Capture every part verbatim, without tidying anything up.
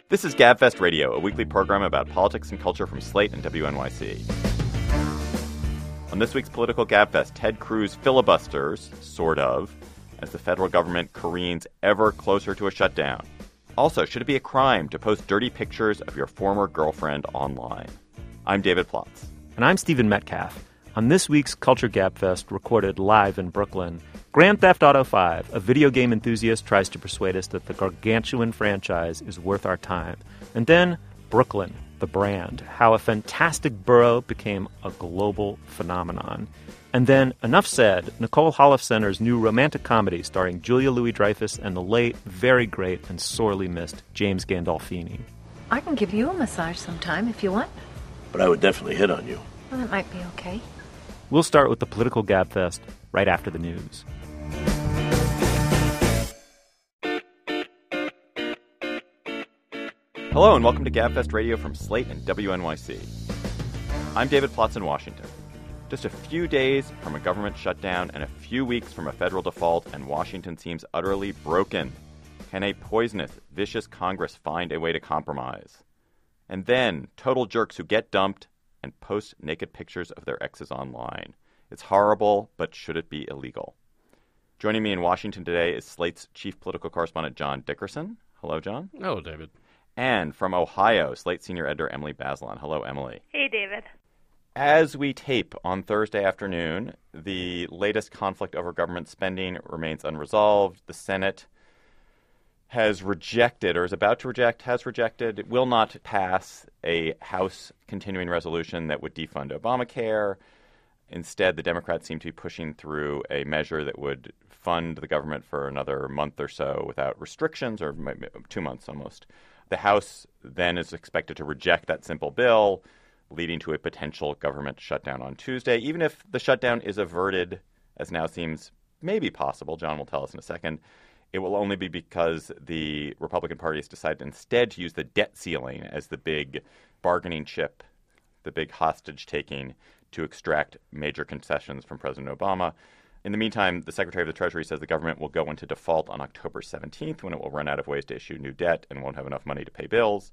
This is GabFest Radio, a weekly program about politics and culture from Slate and W N Y C. On this week's Political GabFest, Ted Cruz filibusters, sort of, as the federal government careens ever closer to a shutdown. Also, should it be a crime to post dirty pictures of your former girlfriend online? I'm David Plotz. And I'm Stephen Metcalf. On this week's Culture GabFest, recorded live in Brooklyn, Grand Theft Auto five, a video game enthusiast tries to persuade us that the gargantuan franchise is worth our time. And then, Brooklyn, the brand, how a fantastic borough became a global phenomenon. And then, enough said, Nicole Holofcener's new romantic comedy starring Julia Louis-Dreyfus and the late, very great, and sorely missed James Gandolfini. I can give you a massage sometime if you want. But I would definitely hit on you. Well, that might be okay. We'll start with the Political Gabfest right after the news. Hello and welcome to GabFest Radio from Slate and W N Y C. I'm David Plotz in Washington. Just a few days from a government shutdown and a few weeks from a federal default, and Washington seems utterly broken. Can a poisonous, vicious Congress find a way to compromise? And then, total jerks who get dumped and post naked pictures of their exes online. It's horrible, but should it be illegal? Joining me in Washington today is Slate's chief political correspondent, John Dickerson. Hello, John. Hello, David. And from Ohio, Slate senior editor Emily Bazelon. Hello, Emily. Hey, David. As we tape on Thursday afternoon, the latest conflict over government spending remains unresolved. The Senate has rejected, or is about to reject, has rejected, it will not pass a House continuing resolution that would defund Obamacare. Instead, the Democrats seem to be pushing through a measure that would fund the government for another month or so without restrictions, or two months almost. The House then is expected to reject that simple bill, leading to a potential government shutdown on Tuesday. Even if the shutdown is averted, as now seems maybe possible, John will tell us in a second, it will only be because the Republican Party has decided instead to use the debt ceiling as the big bargaining chip, the big hostage-taking to extract major concessions from President Obama. In the meantime, the Secretary of the Treasury says the government will go into default on October seventeenth, when it will run out of ways to issue new debt and won't have enough money to pay bills.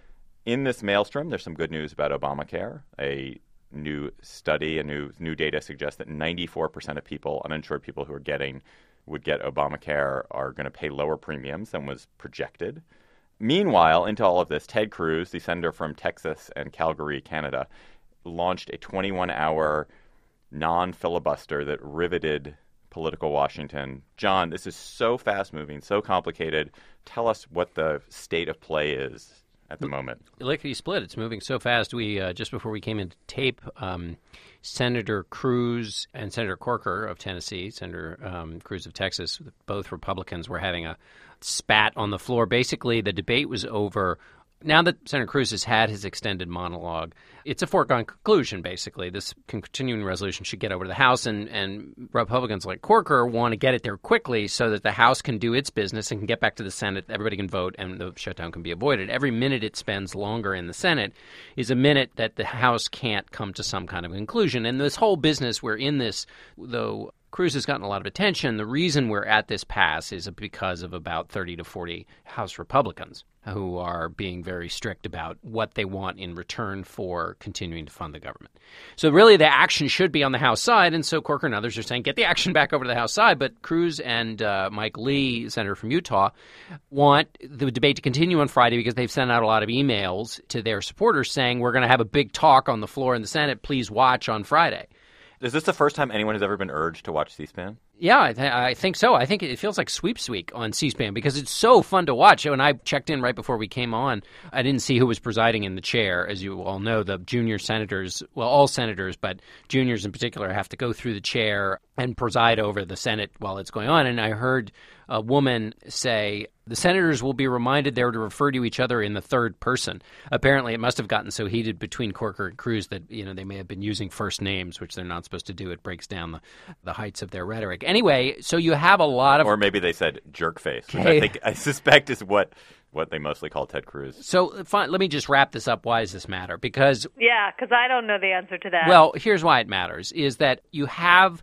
In this maelstrom, there's some good news about Obamacare. A new study, a new new data suggests that ninety-four percent of people, uninsured people who are getting, would get Obamacare, are going to pay lower premiums than was projected. Meanwhile, into all of this, Ted Cruz, the senator from Texas and Calgary, Canada, launched a twenty-one hour non-filibuster that riveted political Washington. John, this is so fast-moving, so complicated. Tell us what the state of play is at the moment. Lickety split. It's moving so fast. We uh, just before we came into tape, um, Senator Cruz and Senator Corker of Tennessee, Senator um, Cruz of Texas, both Republicans, were having a spat on the floor. Basically, the debate was over. Now that Senator Cruz has had his extended monologue, it's a foregone conclusion, basically. This continuing resolution should get over to the House, and, and Republicans like Corker want to get it there quickly so that the House can do its business and can get back to the Senate, everybody can vote, and the shutdown can be avoided. Every minute it spends longer in the Senate is a minute that the House can't come to some kind of conclusion. And this whole business, we're in this, though Cruz has gotten a lot of attention, the reason we're at this pass is because of about thirty to forty House Republicans who are being very strict about what they want in return for continuing to fund the government. So really the action should be on the House side, and so Corker and others are saying get the action back over to the House side, but Cruz and uh, Mike Lee, senator from Utah, want the debate to continue on Friday because they've sent out a lot of emails to their supporters saying we're going to have a big talk on the floor in the Senate, please watch on Friday. Is this the first time anyone has ever been urged to watch C-SPAN? Yeah, I, th- I think so. I think it feels like Sweeps Week on C-SPAN because it's so fun to watch. When I checked in right before we came on, I didn't see who was presiding in the chair. As you all know, the junior senators, well, all senators, but juniors in particular, have to go through the chair and preside over the Senate while it's going on. And I heard a woman say, the senators will be reminded they're to refer to each other in the third person. Apparently, it must have gotten so heated between Corker and Cruz that, you know, they may have been using first names, which they're not supposed to do. It breaks down the, the heights of their rhetoric. Anyway, so you have a lot of... Or maybe they said jerk face, which I think, I suspect is what, what they mostly call Ted Cruz. So fine, let me just wrap this up. Why does this matter? Because... Yeah, because I don't know the answer to that. Well, here's why it matters, is that you have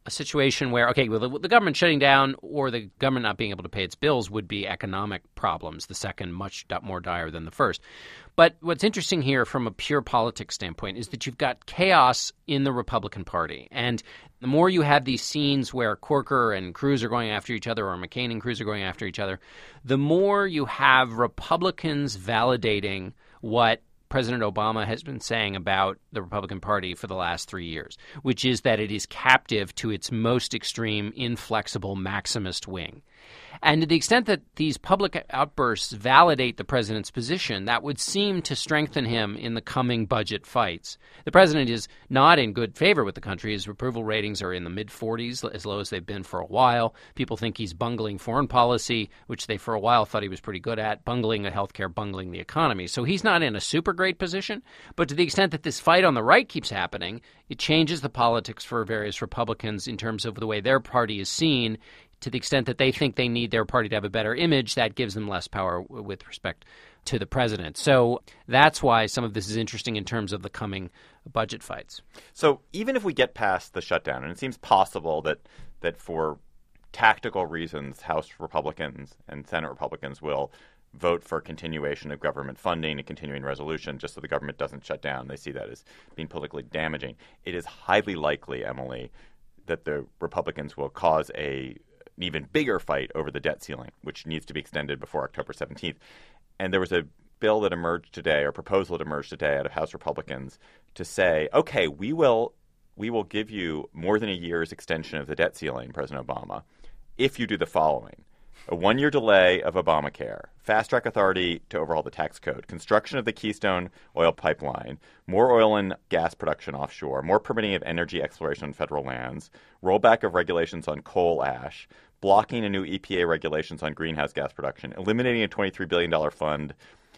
a situation where, okay, well, the, the government shutting down or the government not being able to pay its bills would be economic problems, the second much more dire than the first. But what's interesting here from a pure politics standpoint is that you've got chaos in the Republican Party. And the more you have these scenes where Corker and Cruz are going after each other or McCain and Cruz are going after each other, the more you have Republicans validating what President Obama has been saying about the Republican Party for the last three years, which is that it is captive to its most extreme, inflexible, maximist wing. And to the extent that these public outbursts validate the president's position, that would seem to strengthen him in the coming budget fights. The president is not in good favor with the country. His approval ratings are in the mid-forties, as low as they've been for a while. People think he's bungling foreign policy, which they for a while thought he was pretty good at, bungling the healthcare, bungling the economy. So he's not in a super great position. But to the extent that this fight on the right keeps happening, it changes the politics for various Republicans in terms of the way their party is seen. To the extent that they think they need their party to have a better image, that gives them less power w- with respect to the president. So that's why some of this is interesting in terms of the coming budget fights. So even if we get past the shutdown, and it seems possible that that for tactical reasons, House Republicans and Senate Republicans will vote for continuation of government funding and continuing resolution just so the government doesn't shut down. They see that as being politically damaging. It is highly likely, Emily, that the Republicans will cause a an even bigger fight over the debt ceiling, which needs to be extended before October seventeenth. And there was a bill that emerged today, or proposal that emerged today out of House Republicans to say, okay, we will we will give you more than a year's extension of the debt ceiling, President Obama, if you do the following. A one-year delay of Obamacare, fast-track authority to overhaul the tax code, construction of the Keystone oil pipeline, more oil and gas production offshore, more permitting of energy exploration on federal lands, rollback of regulations on coal ash, blocking a new E P A regulations on greenhouse gas production, eliminating a twenty-three billion dollars fund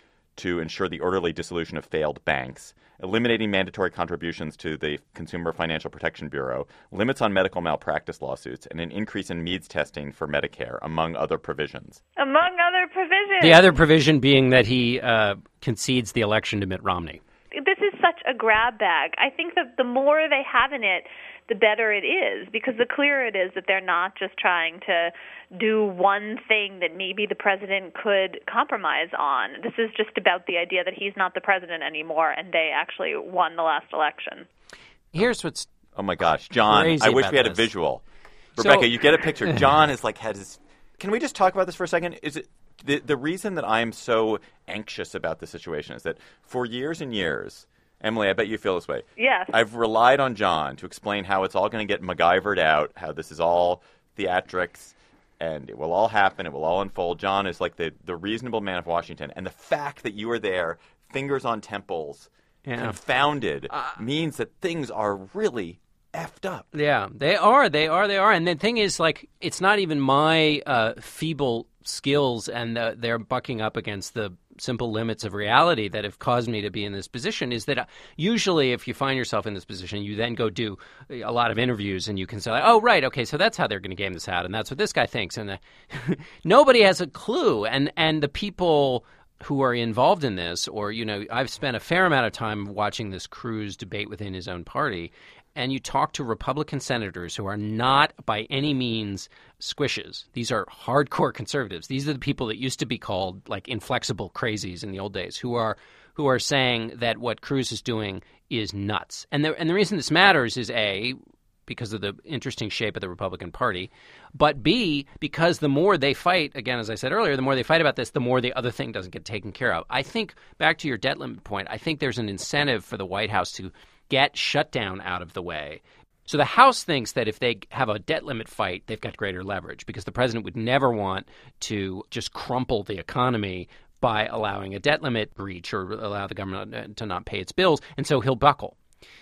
to ensure the orderly dissolution of failed banks, eliminating mandatory contributions to the Consumer Financial Protection Bureau, limits on medical malpractice lawsuits, and an increase in means testing for Medicare, among other provisions. Among other provisions. The other provision being that he uh, concedes the election to Mitt Romney. This is such a grab bag. I think that the more they have in it, the better it is, because the clearer it is that they're not just trying to do one thing that maybe the president could compromise on. This is just about the idea that he's not the president anymore, and they actually won the last election. Here's what's Oh my gosh, John, crazy I wish about we had this. a visual. So- Rebecca, you get a picture. John is like had his Can we just talk about this for a second? Is it the the reason that I am so anxious about the situation is that for years and years, Emily, I bet you feel this way. Yes. I've relied on John to explain how it's all going to get MacGyvered out, how this is all theatrics, and it will all happen, it will all unfold. John is like the, the reasonable man of Washington. And the fact that you are there, fingers on temples, Yeah. confounded, Uh, means that things are really effed up. Yeah, they are. They are. They are. And the thing is, like, it's not even my uh, feeble skills and uh, they're bucking up against the simple limits of reality that have caused me to be in this position. Is that uh, usually if you find yourself in this position, you then go do a lot of interviews and you can say, like, oh, right, okay, so that's how they're going to game this out. And that's what this guy thinks. And uh, nobody has a clue. And, and the people who are involved in this, or, you know, I've spent a fair amount of time watching this Cruz debate within his own party. And you talk to Republican senators who are not by any means squishes. These are hardcore conservatives. These are the people that used to be called like inflexible crazies in the old days, who are who are saying that what Cruz is doing is nuts. And the and the reason this matters is A, because of the interesting shape of the Republican Party, but B, because the more they fight, again, as I said earlier, the more they fight about this, the more the other thing doesn't get taken care of. I think, back to your debt limit point, I think there's an incentive for the White House to get shutdown out of the way. So the House thinks that if they have a debt limit fight, they've got greater leverage, because the president would never want to just crumple the economy by allowing a debt limit breach or allow the government to not pay its bills, and so he'll buckle.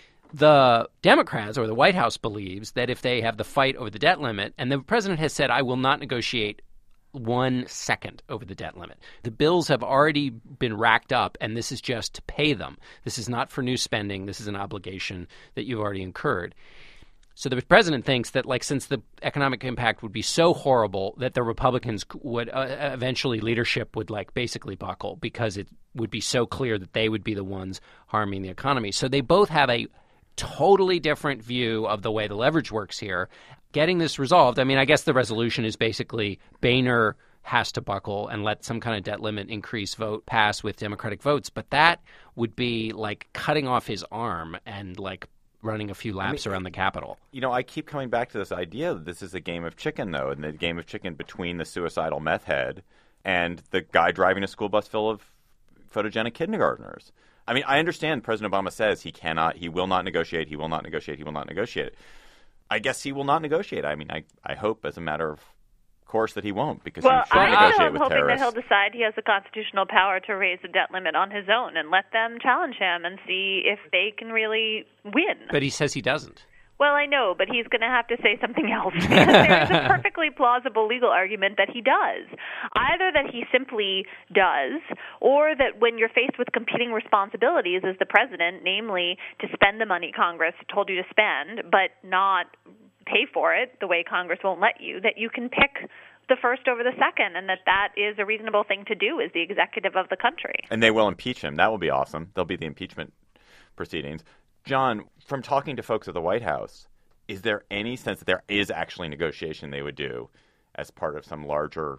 The Democrats, or the White House, believes that if they have the fight over the debt limit, and the president has said, I will not negotiate one second over the debt limit. The bills have already been racked up, and this is just to pay them. This is not for new spending. This is an obligation that you've already incurred. So the president thinks that, like, since the economic impact would be so horrible that the Republicans would uh, eventually leadership would, like, basically buckle, because it would be so clear that they would be the ones harming the economy. So they both have a totally different view of the way the leverage works here. Getting this resolved, I mean, I guess the resolution is basically Boehner has to buckle and let some kind of debt limit increase vote pass with Democratic votes. But that would be like cutting off his arm and like running a few laps I mean, around the Capitol. You know, I keep coming back to this idea that this is a game of chicken, though, and the game of chicken between the suicidal meth head and the guy driving a school bus full of photogenic kindergartners. I mean, I understand President Obama says he cannot, he will not negotiate, he will not negotiate, he will not negotiate. I guess he will not negotiate. I mean, I, I hope as a matter of course that he won't, because well, he should I negotiate am with hoping terrorists. that he'll decide he has the constitutional power to raise the debt limit on his own and let them challenge him and see if they can really win. But he says he doesn't. Well, I know, but he's going to have to say something else. There is a perfectly plausible legal argument that he does. Either that he simply does, or that when you're faced with competing responsibilities as the president, namely to spend the money Congress told you to spend, but not pay for it the way Congress won't let you, that you can pick the first over the second, and that that is a reasonable thing to do as the executive of the country. And they will impeach him. That will be awesome. There'll be the impeachment proceedings. John, from talking to folks at the White House, is there any sense that there is actually negotiation they would do as part of some larger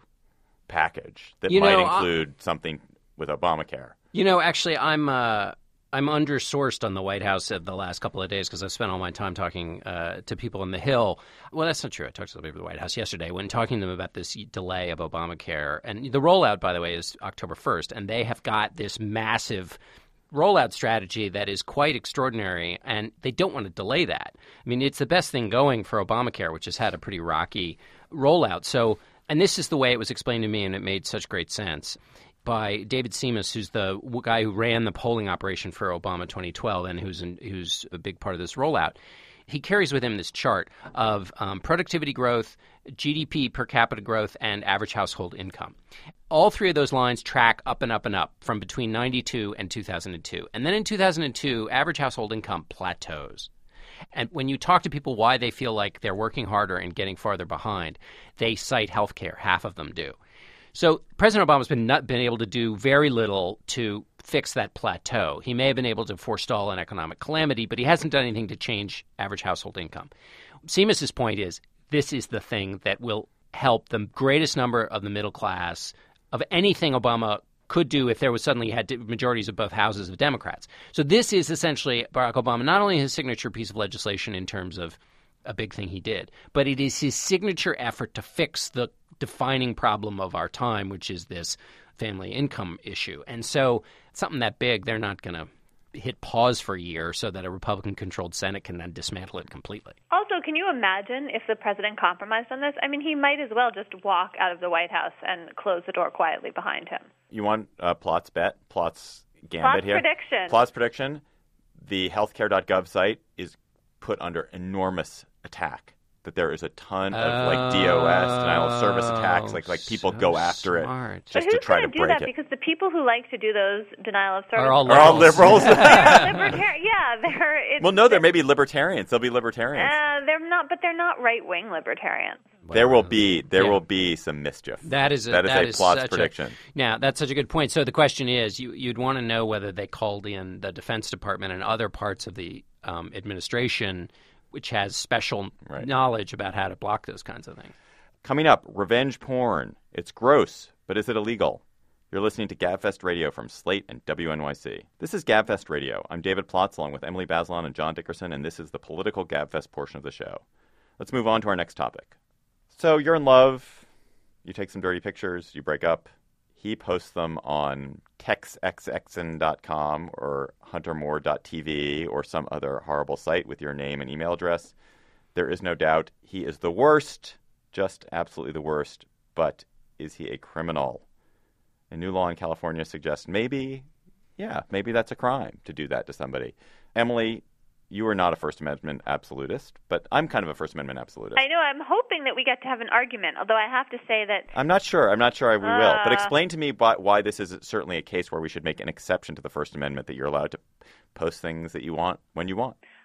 package that you might know, include I, something with Obamacare? You know, actually, I'm uh, I'm undersourced on the White House the last couple of days because I've spent all my time talking uh, to people on the Hill. Well, that's not true. I talked to the people at the White House yesterday when talking to them about this delay of Obamacare. And the rollout, by the way, is October first. And they have got this massive rollout strategy that is quite extraordinary, and they don't want to delay that. I mean, it's the best thing going for Obamacare, which has had a pretty rocky rollout. So, and this is the way it was explained to me, and it made such great sense, by David Seamus, who's the guy who ran the polling operation for Obama twenty twelve and who's in, who's a big part of this rollout. He carries with him this chart of um, productivity growth, G D P per capita growth, and average household income. All three of those lines track up and up and up from between ninety-two and two thousand two. And then in two thousand two, average household income plateaus. And when you talk to people why they feel like they're working harder and getting farther behind, they cite healthcare. Half of them do. So President Obama's been not been able to do very little to fix that plateau. He may have been able to forestall an economic calamity, but he hasn't done anything to change average household income. Seamus's point is this is the thing that will help the greatest number of the middle class of anything Obama could do if there was suddenly had majorities of both houses of Democrats. So this is essentially Barack Obama, not only his signature piece of legislation in terms of a big thing he did, but it is his signature effort to fix the defining problem of our time, which is this family income issue. And so something that big, they're not going to hit pause for a year so that a Republican-controlled Senate can then dismantle it completely. Also, can you imagine if the president compromised on this? I mean, he might as well just walk out of the White House and close the door quietly behind him. You want uh, Plot's bet? Plot's gambit Plot's here? prediction. Plot's prediction. The healthcare dot gov site is put under enormous attack. That there is a ton of like D O S, denial of service attacks, like like people so go after smart. it just but to try to do break that? it. Because the people who like to do those denial of service Are all Are all liberals? they're libertarian. Yeah, they're. It's, well, no, there may be libertarians. There'll be libertarians. Uh, they're not, but they're not right-wing libertarians. There will be there Yeah. will be some mischief. That is a, that is that a is Plot's such prediction. A, now, that's such a good point. So the question is, you, you'd want to know whether they called in the Defense Department and other parts of the um, administration, which has special Right. knowledge about how to block those kinds of things. Coming up, revenge porn. It's gross, but is it illegal? You're listening to GabFest Radio from Slate and W N Y C. This is GabFest Radio. I'm David Plotz along with Emily Bazelon and John Dickerson, and this is the political GabFest portion of the show. Let's move on to our next topic. So you're in love, you take some dirty pictures, you break up. He posts them on tex x x n dot com or hunter moore dot t v or some other horrible site with your name and email address. There is no doubt he is the worst, just absolutely the worst. But is he a criminal? A new law in California suggests maybe, yeah, maybe that's a crime to do that to somebody. Emily, you are not a First Amendment absolutist, but I'm kind of a First Amendment absolutist. I know. I'm hoping that we get to have an argument, although I have to say that... I'm not sure. I'm not sure I, we uh, will. But explain to me why, why this is certainly a case where we should make an exception to the First Amendment, that you're allowed to post things that you want when you want.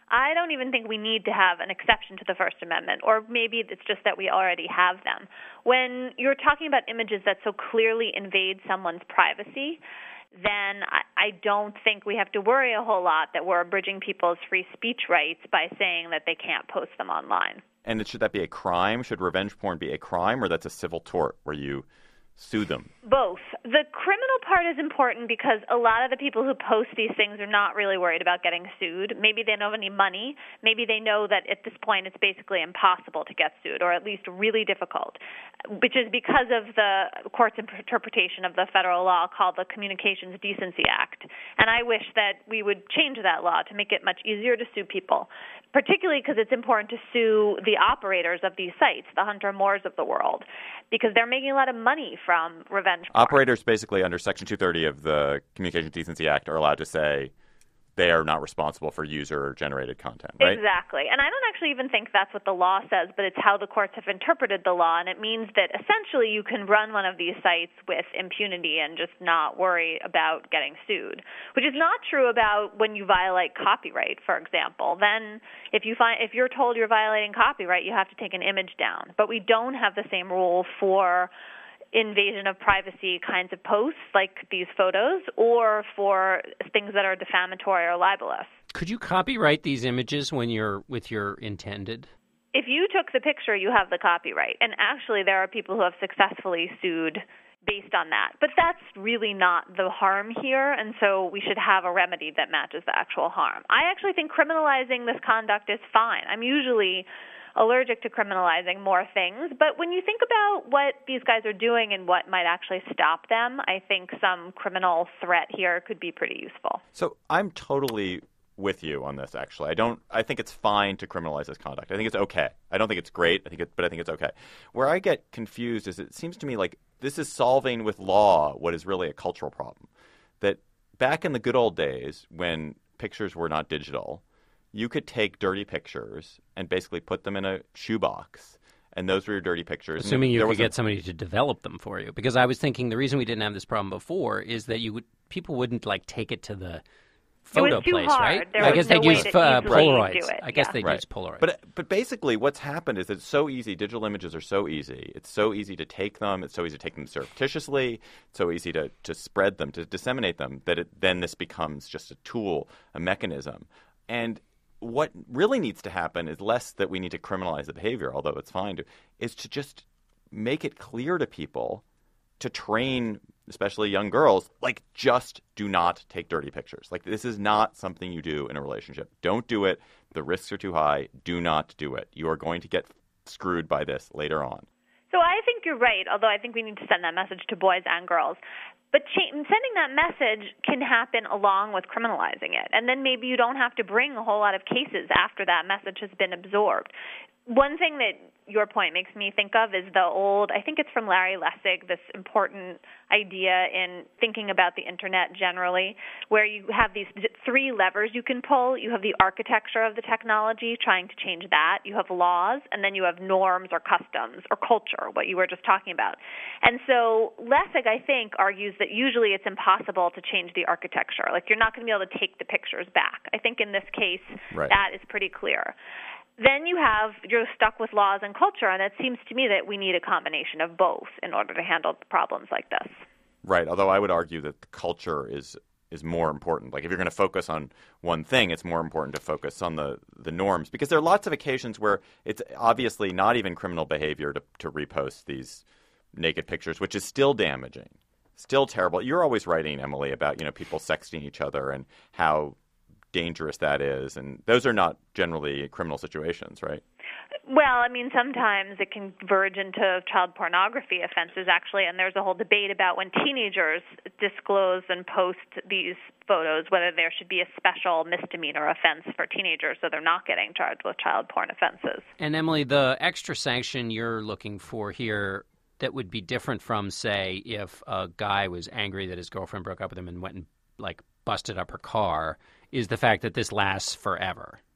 I don't even think we need to have an exception to the First Amendment, or maybe it's just that we already have them. When you're talking about images that so clearly invade someone's privacy, then I, I don't think we have to worry a whole lot that we're abridging people's free speech rights by saying that they can't post them online. And should that be a crime? Should revenge porn be a crime, or that's a civil tort where you sue them? Both. The criminal part is important because a lot of the people who post these things are not really worried about getting sued. Maybe they don't have any money. Maybe they know that at this point it's basically impossible to get sued, or at least really difficult, which is because of the court's interpretation of the federal law called the Communications Decency Act. And I wish that we would change that law to make it much easier to sue people, particularly because it's important to sue the operators of these sites, the Hunter Moores of the world, because they're making a lot of money from revenge porn. Operators basically under Section two thirty of the Communications Decency Act are allowed to say they are not responsible for user-generated content, right? Exactly. And I don't actually even think that's what the law says, but it's how the courts have interpreted the law, and it means that essentially you can run one of these sites with impunity and just not worry about getting sued, which is not true about when you violate copyright, for example. Then if you find if you're told you're violating copyright, you have to take an image down. But we don't have the same rule for invasion of privacy kinds of posts like these photos, or for things that are defamatory or libelous. Could you copyright these images when you're with your intended? If you took the picture, you have the copyright. And actually, there are people who have successfully sued based on that. But that's really not the harm here, and so we should have a remedy that matches the actual harm. I actually think criminalizing this conduct is fine. I'm usually allergic to criminalizing more things, but when you think about what these guys are doing and what might actually stop them, I think some criminal threat here could be pretty useful. So I'm totally with you on this, actually. I don't. I think it's fine to criminalize this conduct. I think it's okay. I don't think it's great. I think it, but I think it's okay. Where I get confused is it seems to me like this is solving with law what is really a cultural problem. That back in the good old days when pictures were not digital, you could take dirty pictures and basically put them in a shoebox, and those were your dirty pictures. Assuming you there could was get a... somebody to develop them for you. Because I was thinking the reason we didn't have this problem before is that you would people wouldn't like take it to the photo it was too place, hard. right? There I was guess no they'd way use to uh, easily Polaroids. do it. I guess Yeah. they'd Right. use Polaroids. But but basically, what's happened is it's so easy. Digital images are so easy. It's so easy to take them. It's so easy to take them surreptitiously. It's so easy to, to spread them, to disseminate them, that it, then this becomes just a tool, a mechanism. And what really needs to happen is less that we need to criminalize the behavior, although it's fine to, is to just make it clear to people, to train especially young girls, like, just do not take dirty pictures. Like, this is not something you do in a relationship. Don't do it. The risks are too high. Do not do it. You are going to get screwed by this later on. So I think you're right, although I think we need to send that message to boys and girls. But cha- sending that message can happen along with criminalizing it. And then maybe you don't have to bring a whole lot of cases after that message has been absorbed. One thing that your point makes me think of is the old, I think it's from Larry Lessig, this important idea in thinking about the Internet generally, where you have these three levers you can pull. You have the architecture of the technology, trying to change that. You have laws, and then you have norms or customs or culture, what you were just talking about. And so Lessig, I think, argues that usually it's impossible to change the architecture. Like, you're not going to be able to take the pictures back. I think in this case, right. that is pretty clear. Then you have, you're stuck with laws and culture, and it seems to me that we need a combination of both in order to handle problems like this. Right, although I would argue that the culture is is more important. Like, if you're going to focus on one thing, it's more important to focus on the, the norms, because there are lots of occasions where it's obviously not even criminal behavior to, to repost these naked pictures, which is still damaging, still terrible. You're always writing, Emily, about, you know, people sexting each other and how dangerous that is, and those are not generally criminal situations, right? Well, I mean, sometimes it can verge into child pornography offenses, actually, and there's a whole debate about when teenagers disclose and post these photos, whether there should be a special misdemeanor offense for teenagers so they're not getting charged with child porn offenses. And, Emily, the extra sanction you're looking for here that would be different from, say, if a guy was angry that his girlfriend broke up with him and went and, like, busted up her car, is the fact that this lasts forever.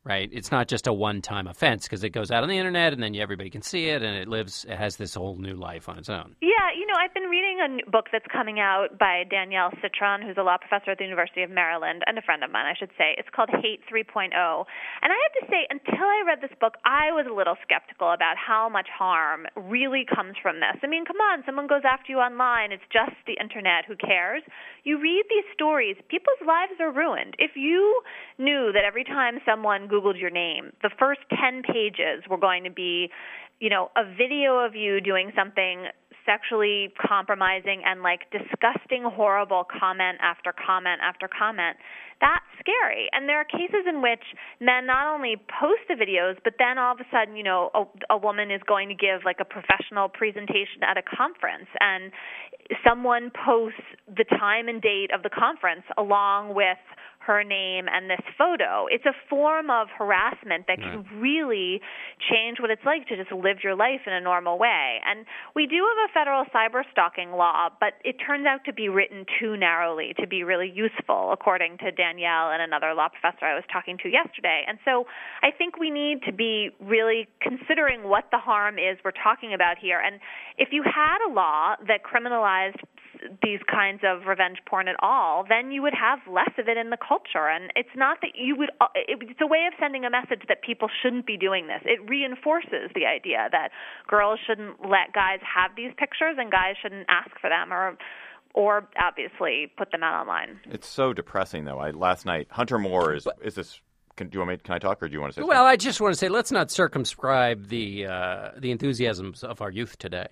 right? It's not just a one-time offense because it goes out on the internet and then everybody can see it and it lives, it has this whole new life on its own. Yeah, you know, I've been reading a new book that's coming out by Danielle Citron, who's a law professor at the University of Maryland, and a friend of mine, I should say. It's called Hate three point oh. And I have to say, until I read this book, I was a little skeptical about how much harm really comes from this. I mean, come on, someone goes after you online, it's just the internet, who cares? You read these stories, people's lives are ruined. If you knew that every time someone Googled your name, the first ten pages were going to be, you know, a video of you doing something sexually compromising and like disgusting, horrible comment after comment after comment, that's scary. And there are cases in which men not only post the videos, but then all of a sudden, you know, a, a woman is going to give like a professional presentation at a conference, and someone posts the time and date of the conference along with her name and this photo. It's a form of harassment that can really change what it's like to just live your life in a normal way. And we do have a federal cyber stalking law, but it turns out to be written too narrowly to be really useful, according to Danielle and another law professor I was talking to yesterday. And so I think we need to be really considering what the harm is we're talking about here. And if you had a law that criminalized these kinds of revenge porn at all, then you would have less of it in the culture. And it's not that you would, it's a way of sending a message that people shouldn't be doing this. It reinforces the idea that girls shouldn't let guys have these pictures and guys shouldn't ask for them or or obviously put them out online. It's so depressing, though. I, last night, Hunter Moore is, is this, can, do you want me, can I talk or do you want to say Well, something? I just want to say, let's not circumscribe the uh, the enthusiasms of our youth today.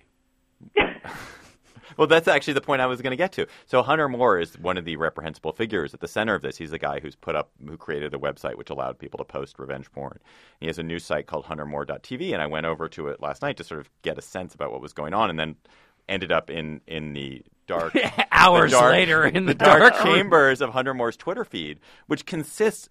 Well, that's actually the point I was going to get to. So Hunter Moore is one of the reprehensible figures at the center of this. He's the guy who's put up, who created a website which allowed people to post revenge porn. He has a news site called hunter moore dot t v, and I went over to it last night to sort of get a sense about what was going on, and then ended up in, in the dark hours the dark, later in the, the dark, dark chambers of Hunter Moore's Twitter feed, which consists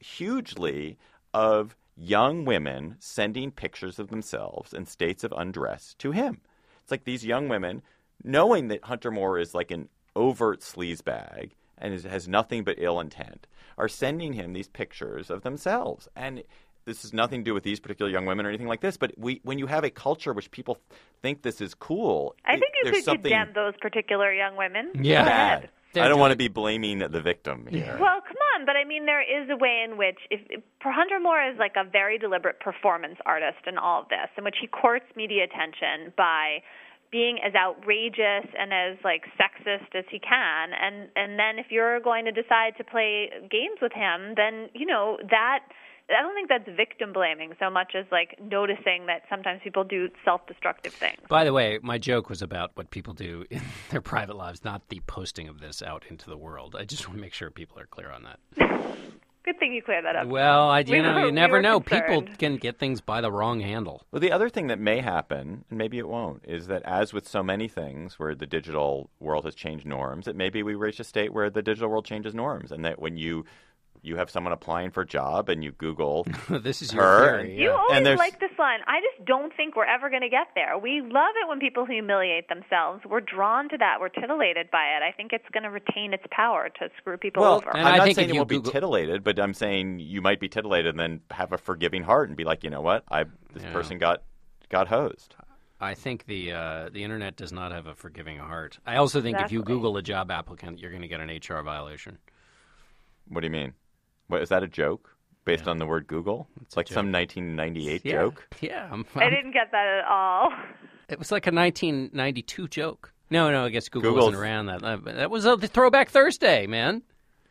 hugely of young women sending pictures of themselves in states of undress to him. It's like these young women, knowing that Hunter Moore is like an overt sleazebag and is, has nothing but ill intent, are sending him these pictures of themselves. And this has nothing to do with these particular young women or anything like this, but we, when you have a culture which people think this is cool, I think you there's could something condemn those particular young women. Yeah. Go ahead. They're I don't doing- want to be blaming the victim here. Well, come on, but I mean, there is a way in which, if, if Hunter Moore is like a very deliberate performance artist in all of this, in which he courts media attention by being as outrageous and as like sexist as he can, and and then if you're going to decide to play games with him, then you know that I don't think that's victim blaming so much as like noticing that sometimes people do self-destructive things. By the way, my joke was about what people do in their private lives, not the posting of this out into the world. I just want to make sure people are clear on that. Good thing you cleared that up. Well, I, you We know, were- you we never were know. concerned. People can get things by the wrong handle. Well, the other thing that may happen, and maybe it won't, is that as with so many things where the digital world has changed norms, that maybe we reach a state where the digital world changes norms, and that when you you have someone applying for a job and you Google This is your her, theory. You yeah. always And there's- like this line. I just don't think we're ever going to get there. We love it when people humiliate themselves. We're drawn to that. We're titillated by it. I think it's going to retain its power to screw people well, over. And I'm I not think saying if you you won't Google- be titillated, but I'm saying you might be titillated and then have a forgiving heart and be like, you know what, I this Yeah. person got got hosed. I think the uh, the internet does not have a forgiving heart. I also think if you Exactly. Google a job applicant, you're going to get an H R violation. What do you mean? What, is that a joke based on the word Google? It's like joke. some nineteen ninety-eight Yeah. joke. Yeah, I'm, I I'm- didn't get that at all. it was like a nineteen ninety-two joke. No, no, I guess Google Google's- wasn't around that. That- That was a Throwback Thursday, man.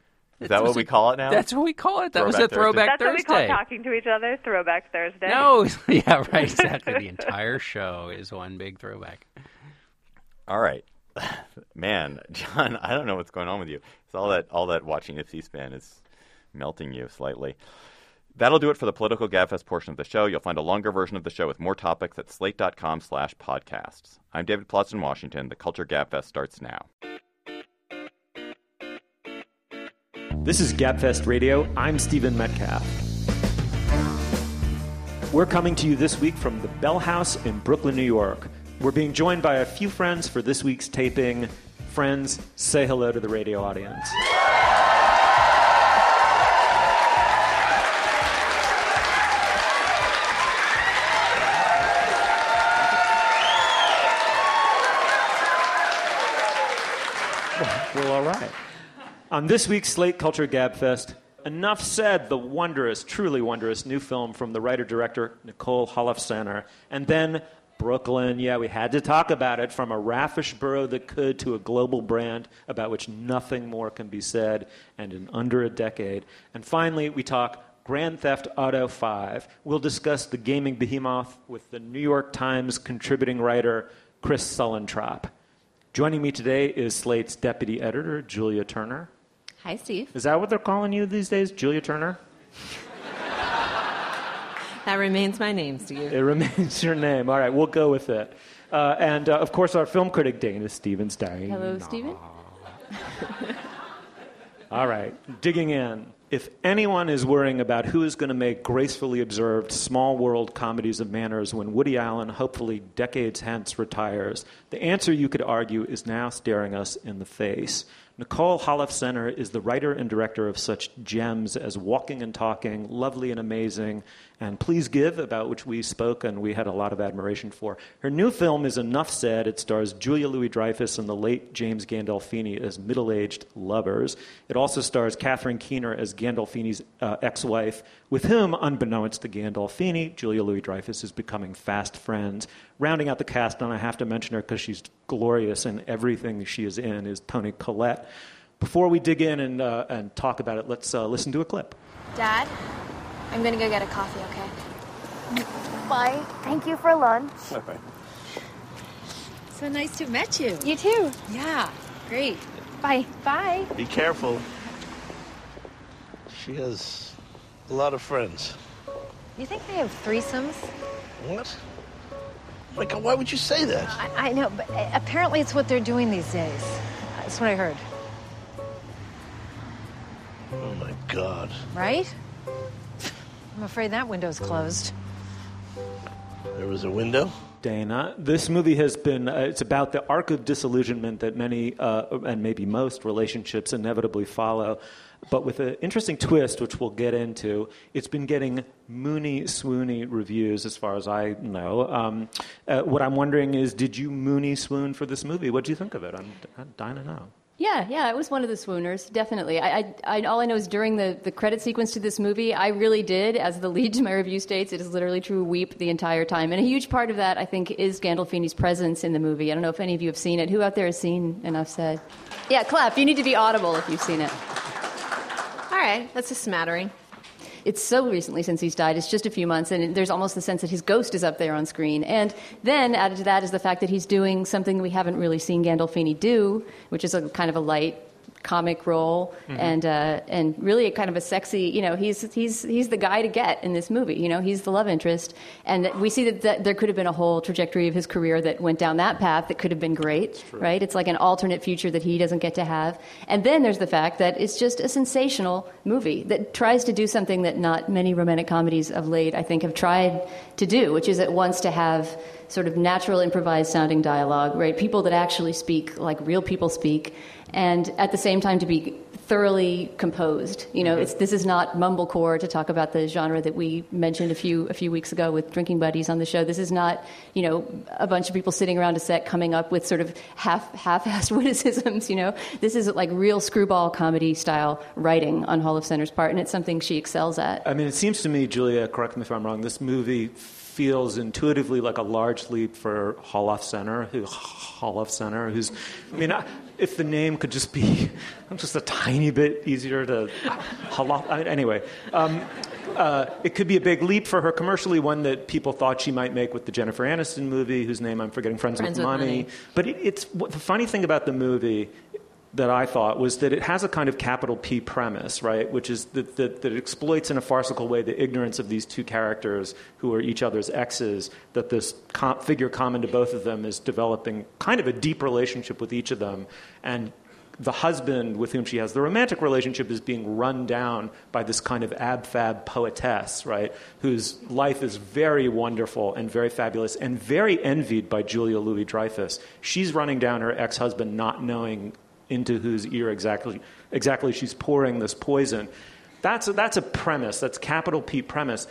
Is that what we call it now? That's what we call it. That was a Throwback Thursday. Throwback That's what we Thursday. call talking to each other, Throwback Thursday. No, yeah, right, exactly. The entire show is one big throwback. All right. Man, John, I don't know what's going on with you. It's all that all that watching of C-SPAN is melting you slightly. That'll do it for the Political Gabfest portion of the show. You'll find a longer version of the show with more topics at slate.com slash podcasts. I'm David Plotz in Washington. The Culture Gabfest starts now. This is Gabfest Radio. I'm Stephen Metcalf. We're coming to you this week from the Bell House in Brooklyn, New York. We're being joined by a few friends for this week's taping. Friends, say hello to the radio audience. Well, all right. On this week's Slate Culture Gabfest, Enough Said, the wondrous, truly wondrous new film from the writer-director Nicole Holofcener, and then Brooklyn. Yeah, we had to talk about it, from a raffish borough that could to a global brand about which nothing more can be said, and in under a decade. And finally, we talk Grand Theft Auto five. We'll discuss the gaming behemoth with the New York Times contributing writer Chris Sullentrop. Joining me today is Slate's deputy editor, Julia Turner. Hi, Steve. Is that what they're calling you these days, Julia Turner? That remains my name, Steve. It remains your name. All right, we'll go with it. Uh, and, uh, of course, our film critic, Dana Stevenstein. Hello, Steven. All right, digging in. If anyone is worrying about who is going to make gracefully observed small world comedies of manners when Woody Allen, hopefully decades hence, retires, the answer, you could argue, is now staring us in the face. Nicole Holofcener is the writer and director of such gems as Walking and Talking, Lovely and Amazing, and Please Give, about which we spoke and we had a lot of admiration for. Her new film is Enough Said. It stars Julia Louis-Dreyfus and the late James Gandolfini as middle-aged lovers. It also stars Catherine Keener as Gandolfini's uh, ex-wife, with whom, unbeknownst to Gandolfini, Julia Louis-Dreyfus is becoming fast friends. Rounding out the cast, and I have to mention her because she's glorious and everything she is in, is Toni Collette. Before we dig in and, uh, and talk about it, let's uh, listen to a clip. Dad, I'm going to go get a coffee, okay? Bye. Thank you for lunch. All right. So nice to have met you. You too. Yeah, great. Bye. Bye. Be careful. She has a lot of friends. You think they have threesomes? What? Oh my God, why would you say that? I, I know, but apparently it's what they're doing these days. That's what I heard. Oh my God. Right? I'm afraid that window's closed. There was a window? Dana, this movie has been, uh, it's about the arc of disillusionment that many, uh, and maybe most, relationships inevitably follow. But with an interesting twist, which we'll get into, it's been getting moony, swoony reviews as far as I know. Um, uh, what I'm wondering is, did you moony, swoon for this movie? What did you think of it? I'm, I'm dying to know. Yeah, yeah, it was one of the swooners, definitely. I, I, I, all I know is during the, the credit sequence to this movie, I really did, as the lead to my review states, it is literally true weep the entire time. And a huge part of that, I think, is Gandolfini's presence in the movie. I don't know if any of you have seen it. Who out there has seen Enough Said? Yeah, clap. You need to be audible if you've seen it. All right, that's a smattering. It's so recently since he's died. It's just a few months, and there's almost the sense that his ghost is up there on screen. And then added to that is the fact that he's doing something we haven't really seen Gandolfini do, which is a kind of a light comic role, mm-hmm. and uh, and really a kind of a sexy, you know, he's he's he's the guy to get in this movie. You know, he's the love interest, and we see that, that there could have been a whole trajectory of his career that went down that path that could have been great, right? It's like an alternate future that he doesn't get to have. And then there's the fact that it's just a sensational movie that tries to do something that not many romantic comedies of late, I think, have tried to do, which is at once to have sort of natural, improvised sounding dialogue, right? People that actually speak like real people speak, and at the same time to be thoroughly composed. You know, mm-hmm. it's this is not mumblecore, to talk about the genre that we mentioned a few a few weeks ago with Drinking Buddies on the show. This is not, you know, a bunch of people sitting around a set coming up with sort of half half-assed witticisms. You know, this is like real screwball comedy style writing on Holofcener's part, and it's something she excels at. I mean, it seems to me, Julia, correct me if I'm wrong, this movie feels intuitively like a large leap for Holofcener, who Holofcener, who's, I mean, if the name could just be just a tiny bit easier to, Holof, I mean, anyway, um, uh, it could be a big leap for her commercially, one that people thought she might make with the Jennifer Aniston movie, whose name I'm forgetting, Friends, Friends with, with Money. Money. But it, it's the funny thing about the movie that I thought was that it has a kind of capital P premise, right, which is that, that, that it exploits in a farcical way the ignorance of these two characters who are each other's exes, that this com- figure common to both of them is developing kind of a deep relationship with each of them, and the husband with whom she has the romantic relationship is being run down by this kind of ab-fab poetess, right, whose life is very wonderful and very fabulous and very envied by Julia Louis-Dreyfus. She's running down her ex-husband not knowing into whose ear exactly exactly she's pouring this poison. That's a, that's a premise. That's capital P premise.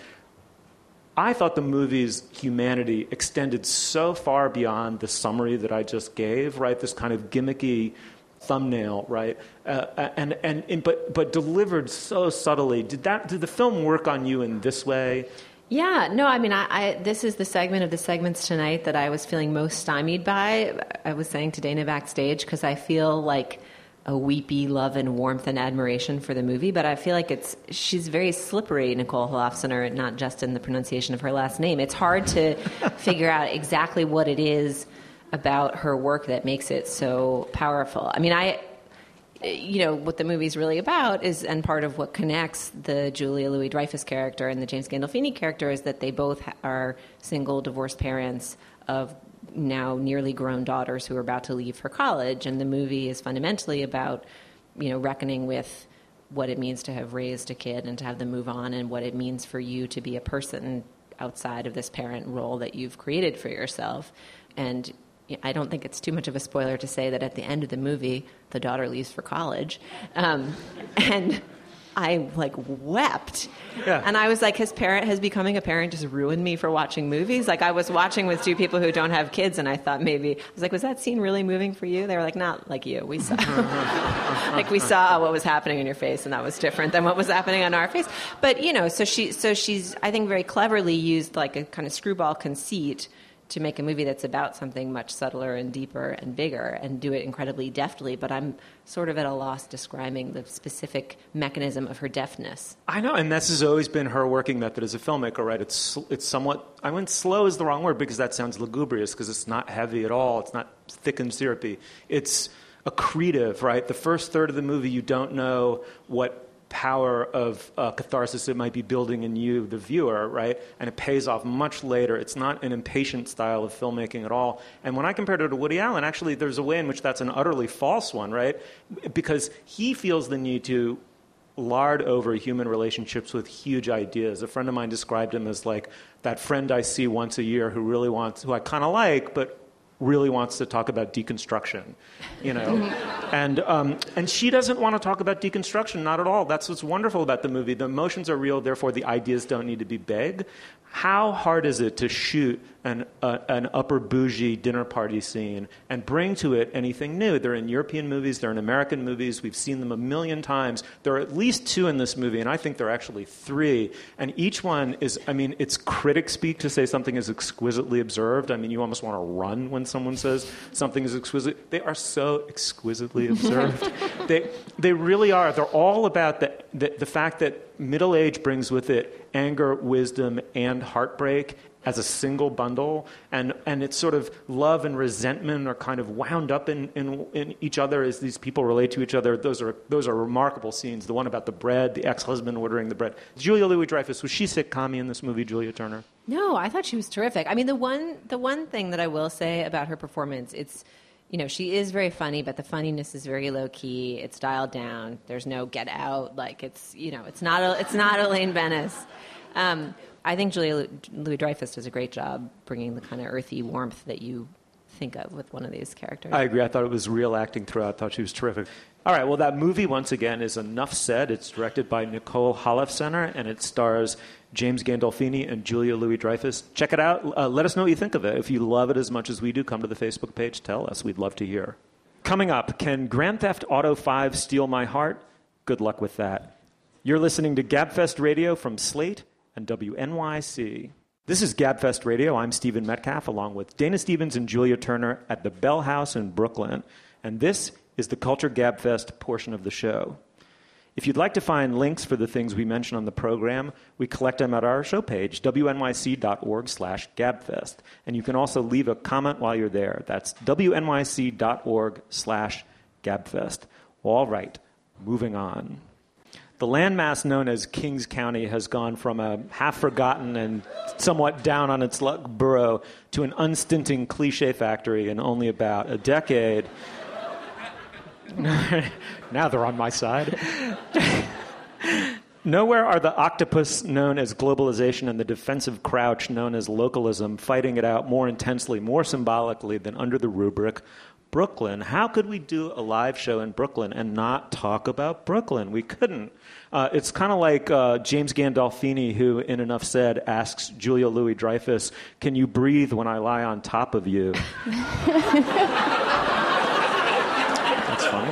I thought the movie's humanity extended so far beyond the summary that I just gave, right? This kind of gimmicky thumbnail, right? Uh, and, and and but but delivered so subtly. Did that? Did the film work on you in this way? Yeah, no, I mean, I, I this is the segment of the segments tonight that I was feeling most stymied by. I was saying to Dana backstage, because I feel like a weepy love and warmth and admiration for the movie, but I feel like it's she's very slippery, Nicole Holofcener, not just in the pronunciation of her last name. It's hard to figure out exactly what it is about her work that makes it so powerful. I mean, I, you know, what the movie's really about is, and part of what connects the Julia Louis-Dreyfus character and the James Gandolfini character is that they both are single, divorced parents of now nearly grown daughters who are about to leave for college. And the movie is fundamentally about, you know, reckoning with what it means to have raised a kid and to have them move on, and what it means for you to be a person outside of this parent role that you've created for yourself. And I don't think it's too much of a spoiler to say that at the end of the movie, the daughter leaves for college. Um, and I, like, wept. Yeah. And I was like, his parent, has becoming a parent just ruined me for watching movies? Like, I was watching with two people who don't have kids, and I thought maybe, I was like, was that scene really moving for you? They were like, not like you. We saw, like, we saw what was happening in your face, and that was different than what was happening on our face. But, you know, so she, so she's, I think, very cleverly used, like, a kind of screwball conceit to make a movie that's about something much subtler and deeper and bigger, and do it incredibly deftly. But I'm sort of at a loss describing the specific mechanism of her deftness. I know, and this has always been her working method as a filmmaker, right? It's it's somewhat, I mean, slow is the wrong word, because that sounds lugubrious, because it's not heavy at all. It's not thick and syrupy. It's accretive, right? The first third of the movie, you don't know what power of uh, catharsis it might be building in you, the viewer, right? And it pays off much later. It's not an impatient style of filmmaking at all. And when I compared it to Woody Allen, actually there's a way in which that's an utterly false one, right? Because he feels the need to lard over human relationships with huge ideas. A friend of mine described him as like that friend I see once a year who really wants, who I kind of like, but really wants to talk about deconstruction, you know, and um, and she doesn't want to talk about deconstruction, not at all. That's what's wonderful about the movie. The emotions are real, therefore the ideas don't need to be big. How hard is it to shoot an uh, an upper bougie dinner party scene and bring to it anything new? They're in European movies, they're in American movies. We've seen them a million times. There are at least two in this movie, and I think there are actually three. And each one is, I mean, it's critic speak to say something is exquisitely observed. I mean, you almost want to run when someone says something is exquisite. They are so exquisitely observed. they they really are. They're all about the, the, the fact that middle age brings with it anger, wisdom, and heartbreak as a single bundle, and and it's sort of love and resentment are kind of wound up in, in, in each other as these people relate to each other. Those are those are remarkable scenes. The one about the bread, the ex-husband ordering the bread. Julia Louis-Dreyfus, was she sitcom-y in this movie, Julia Turner? No, I thought she was terrific. I mean, the one the one thing that I will say about her performance, it's, you know, she is very funny, but the funniness is very low key. It's dialed down. There's no get out. Like, it's, you know, it's not a, it's not Elaine Benes. Um, I think Julia Louis-Dreyfus does a great job bringing the kind of earthy warmth that you think of with one of these characters. I agree. I thought it was real acting throughout. I thought she was terrific. All right. Well, that movie, once again, is Enough Said. It's directed by Nicole Holofcener, and it stars James Gandolfini and Julia Louis-Dreyfus. Check it out. Uh, let us know what you think of it. If you love it as much as we do, come to the Facebook page. Tell us. We'd love to hear. Coming up, can Grand Theft Auto five steal my heart? Good luck with that. You're listening to GabFest Radio from Slate and W N Y C. This is GabFest Radio. I'm Stephen Metcalf, along with Dana Stevens and Julia Turner at the Bell House in Brooklyn. And this is the Culture GabFest portion of the show. If you'd like to find links for the things we mention on the program, we collect them at our show page, W N Y C dot org slash gabfest. And you can also leave a comment while you're there. That's W N Y C dot org slash gabfest. All right, moving on. The landmass known as Kings County has gone from a half-forgotten and somewhat down on its luck borough to an unstinting cliche factory in only about a decade. Now they're on my side. Nowhere are the octopus known as globalization and the defensive crouch known as localism fighting it out more intensely, more symbolically than under the rubric Brooklyn. How could we do a live show in Brooklyn and not talk about Brooklyn? We couldn't. Uh, it's kind of like uh, James Gandolfini, who, in Enough Said, asks Julia Louis-Dreyfus, "Can you breathe when I lie on top of you?" That's That's funny.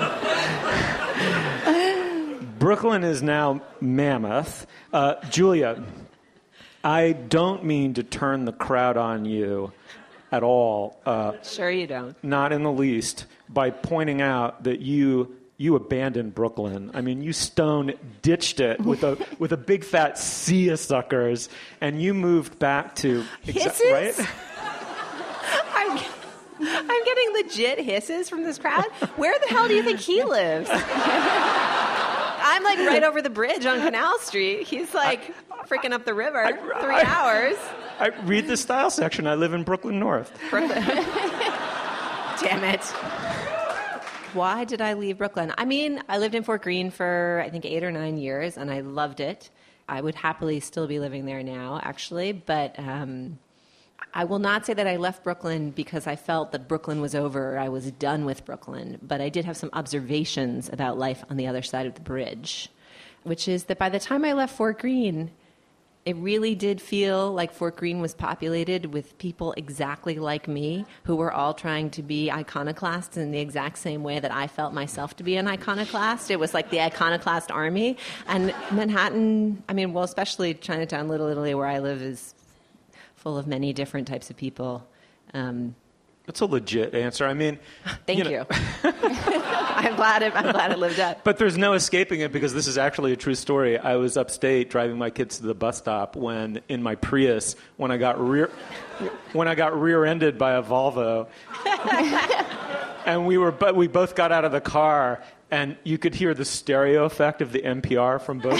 Brooklyn is now mammoth. Uh, Julia, I don't mean to turn the crowd on you at all. Uh, sure you don't. Not in the least, by pointing out that you you abandoned Brooklyn. I mean, you stone ditched it with a with a big fat sea of suckers, and you moved back to Hisses? Right? I'm, I'm getting legit hisses from this crowd. Where the hell do you think he lives? I'm like right over the bridge on Canal Street. He's like freaking up the river. I, Three I, hours. I read the style section. I live in Brooklyn North. Brooklyn. Damn it. Why did I leave Brooklyn? I mean, I lived in Fort Greene for, I think, eight or nine years, and I loved it. I would happily still be living there now, actually, but um, I will not say that I left Brooklyn because I felt that Brooklyn was over or I was done with Brooklyn, but I did have some observations about life on the other side of the bridge, which is that by the time I left Fort Greene, it really did feel like Fort Greene was populated with people exactly like me who were all trying to be iconoclasts in the exact same way that I felt myself to be an iconoclast. It was like the iconoclast army. And Manhattan, I mean, well, especially Chinatown, Little Italy, where I live, is full of many different types of people. Um, That's a legit answer. I mean, thank you. Know. you. I'm glad it, I'm glad it lived up. But there's no escaping it because this is actually a true story. I was upstate driving my kids to the bus stop when, in my Prius, when I got rear, when I got rear-ended by a Volvo, and we were, but we both got out of the car, and you could hear the stereo effect of the N P R from both.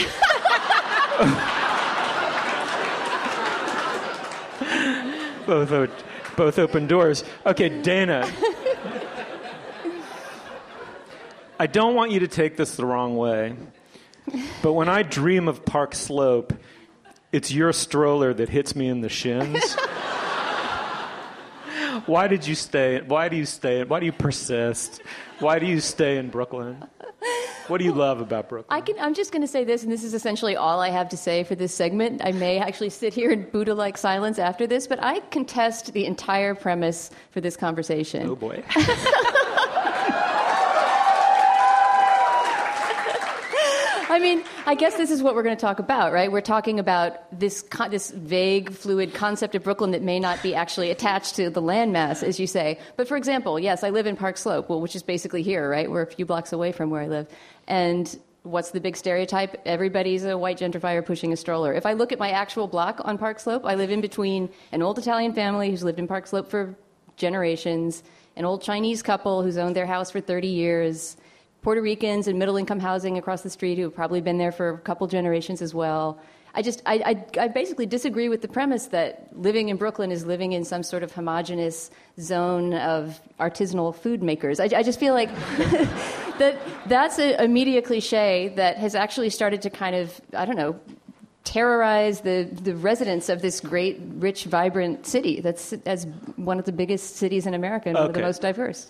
both. Both open doors. Okay, Dana. I don't want you to take this the wrong way, but when I dream of Park Slope, it's your stroller that hits me in the shins. Why did you stay? Why do you stay? Why do you persist? Why do you stay in Brooklyn? What do you love about Brooklyn? I can, I'm just going to say this, and this is essentially all I have to say for this segment. I may actually sit here in Buddha-like silence after this, but I contest the entire premise for this conversation. Oh, boy. I mean, I guess this is what we're going to talk about, right? We're talking about this co- this vague, fluid concept of Brooklyn that may not be actually attached to the landmass, as you say. But for example, yes, I live in Park Slope, well, which is basically here, right? We're a few blocks away from where I live. And what's the big stereotype? Everybody's a white gentrifier pushing a stroller. If I look at my actual block on Park Slope, I live in between an old Italian family who's lived in Park Slope for generations, an old Chinese couple who's owned their house for thirty years, Puerto Ricans in middle-income housing across the street who have probably been there for a couple generations as well. I just, I, I, I basically disagree with the premise that living in Brooklyn is living in some sort of homogenous zone of artisanal food makers. I, I just feel like that that's a, a media cliche that has actually started to kind of, I don't know, terrorize the, the residents of this great, rich, vibrant city that's as one of the biggest cities in America and okay. one of the most diverse.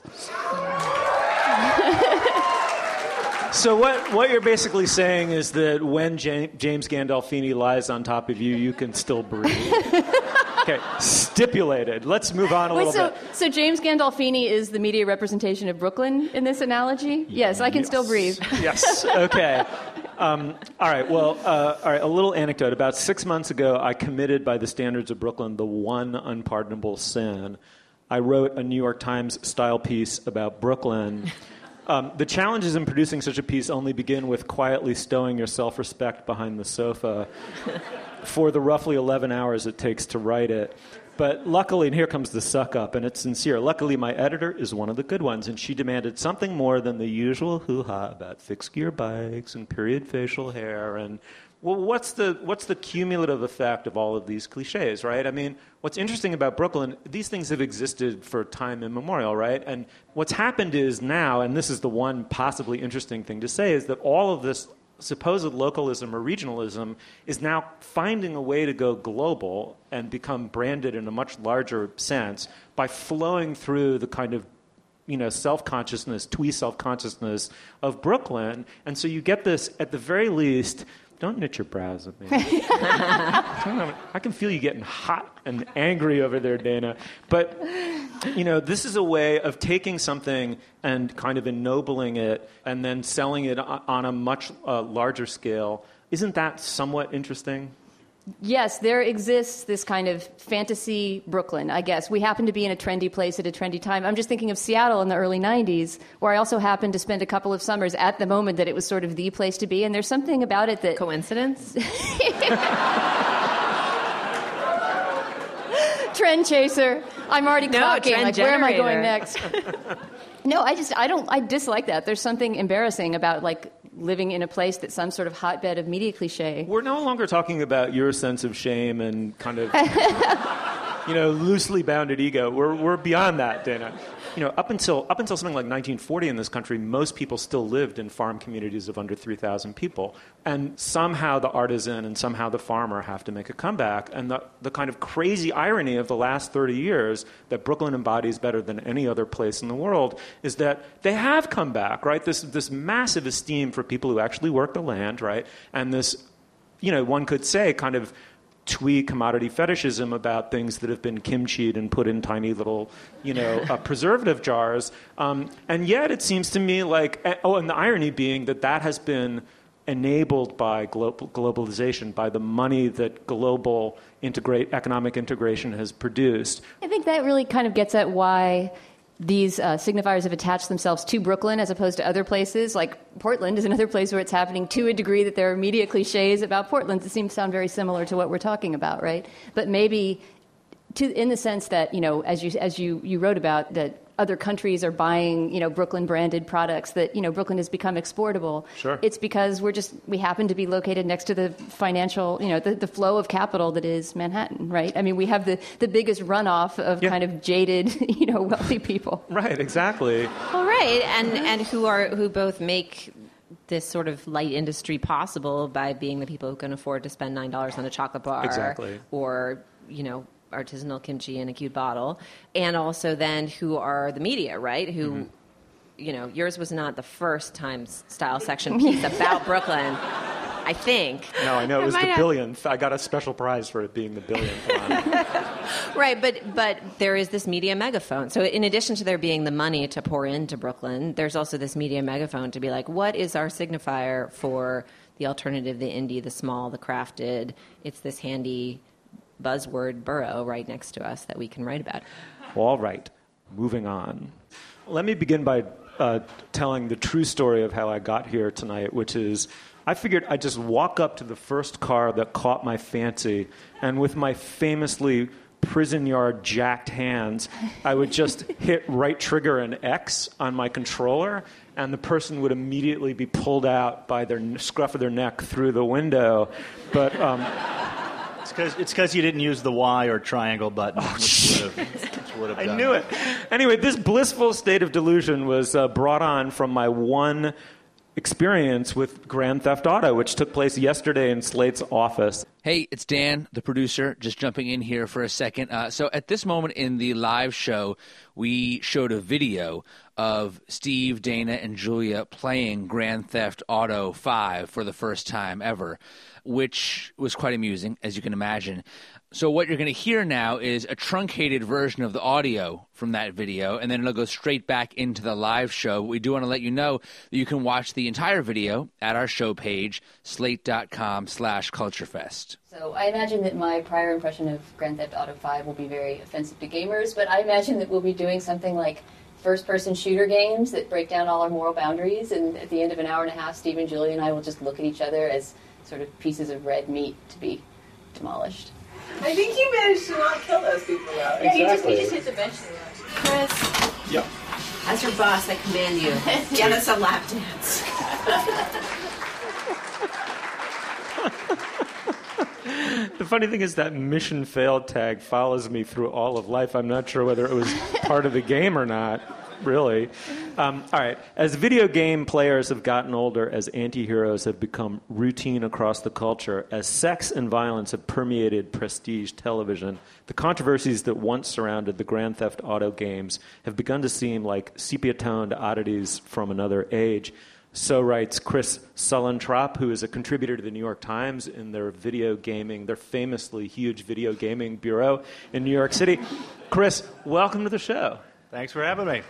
So what, what you're basically saying is that when James, James Gandolfini lies on top of you, you can still breathe. Okay, stipulated. Let's move on a Wait, little so, bit. So James Gandolfini is the media representation of Brooklyn in this analogy? Yes, I can yes. still breathe. Yes, okay. Um, all right, well, uh, all right, a little anecdote. About six months ago, I committed by the standards of Brooklyn the one unpardonable sin. I wrote a New York Times-style piece about Brooklyn. Um, the challenges in producing such a piece only begin with quietly stowing your self-respect behind the sofa for the roughly eleven hours it takes to write it. But luckily, and here comes the suck-up, and it's sincere, luckily my editor is one of the good ones, and she demanded something more than the usual hoo-ha about fixed-gear bikes and period facial hair and... Well, what's the what's the cumulative effect of all of these cliches, right? I mean, what's interesting about Brooklyn, these things have existed for time immemorial, right? And what's happened is now, and this is the one possibly interesting thing to say, is that all of this supposed localism or regionalism is now finding a way to go global and become branded in a much larger sense by flowing through the kind of you know, self-consciousness, twee self-consciousness of Brooklyn. And so you get this, at the very least, don't knit your brows at me. I can feel you getting hot and angry over there, Dana. But, you know, this is a way of taking something and kind of ennobling it and then selling it on a much uh, larger scale. Isn't that somewhat interesting? Yes, there exists this kind of fantasy Brooklyn, I guess. We happen to be in a trendy place at a trendy time. I'm just thinking of Seattle in the early nineties, where I also happened to spend a couple of summers at the moment that it was sort of the place to be. And there's something about it that... Coincidence? Trend chaser. I'm already no, clocking. Like, where am I going next? No, I just, I don't, I dislike that. There's something embarrassing about, like, living in a place that's some sort of hotbed of media cliche. We're no longer talking about your sense of shame and kind of, you know, loosely bounded ego. We're we're beyond that, Dana. You know, up until up until something like nineteen forty in this country, most people still lived in farm communities of under three thousand people. And somehow the artisan and somehow the farmer have to make a comeback. And the, the kind of crazy irony of the last thirty years that Brooklyn embodies better than any other place in the world is that they have come back, right? This, this massive esteem for people who actually work the land, right? And this, you know, one could say kind of twee commodity fetishism about things that have been kimchied and put in tiny little, you know, uh, preservative jars. Um, and yet it seems to me like, oh, and the irony being that that has been enabled by global globalization, by the money that global integrate economic integration has produced. I think that really kind of gets at why these uh, signifiers have attached themselves to Brooklyn as opposed to other places. Like Portland is another place where it's happening to a degree that there are media cliches about Portland that seem to sound very similar to what we're talking about, right? But maybe to, in the sense that, you know, as you as you, you wrote about, that other countries are buying, you know, Brooklyn-branded products, that, you know, Brooklyn has become exportable. Sure. It's because we're just, we happen to be located next to the financial, you know, the, the flow of capital that is Manhattan, right? I mean, we have the, the biggest runoff of yeah. kind of jaded, you know, wealthy people. Right, exactly. Well, right, and, and who are who both make this sort of light industry possible by being the people who can afford to spend nine dollars on a chocolate bar. Exactly. Or, you know, artisanal kimchi in a cute bottle, and also then who are the media, right? Who, mm-hmm. you know, yours was not the first Times style section piece about Brooklyn, I think. No, I know it was it the billionth. I got a special prize for it being the billionth one. Right, but but there is this media megaphone. So in addition to there being the money to pour into Brooklyn, there's also this media megaphone to be like, what is our signifier for the alternative, the indie, the small, the crafted? It's this handy buzzword borough right next to us that we can write about. All right, moving on. Let me begin by uh, telling the true story of how I got here tonight, which is I figured I'd just walk up to the first car that caught my fancy, and with my famously prison yard jacked hands, I would just hit right trigger and X on my controller, and the person would immediately be pulled out by their scruff of their neck through the window. But um, It's because it's because you didn't use the Y or triangle button, oh, which would have, which would have I done knew it. it. Anyway, this blissful state of delusion was uh, brought on from my one experience with Grand Theft Auto, which took place yesterday in Slate's office. Hey, it's Dan, the producer, just jumping in here for a second. Uh, so at this moment in the live show, we showed a video of Steve, Dana, and Julia playing Grand Theft Auto five for the first time ever, which was quite amusing, as you can imagine. So what you're going to hear now is a truncated version of the audio from that video, and then it'll go straight back into the live show. We do want to let you know that you can watch the entire video at our show page, slate.com slash culturefest. So I imagine that my prior impression of Grand Theft Auto five will be very offensive to gamers, but I imagine that we'll be doing something like first-person shooter games that break down all our moral boundaries, and at the end of an hour and a half, Steve and Julie and I will just look at each other as sort of pieces of red meat to be demolished. I think you managed to not kill those people, though. Yeah, exactly. he, just, he just hit the bench. Chris. Yep. As your boss, I command you, get us a lap dance. The funny thing is that mission failed tag follows me through all of life. I'm not sure whether it was part of the game or not, really. Um, all right. As video game players have gotten older, as anti-heroes have become routine across the culture, as sex and violence have permeated prestige television, the controversies that once surrounded the Grand Theft Auto games have begun to seem like sepia-toned oddities from another age. So writes Chris Suellentrop, who is a contributor to the New York Times in their video gaming, their famously huge video gaming bureau in New York City. Chris, welcome to the show. Thanks for having me.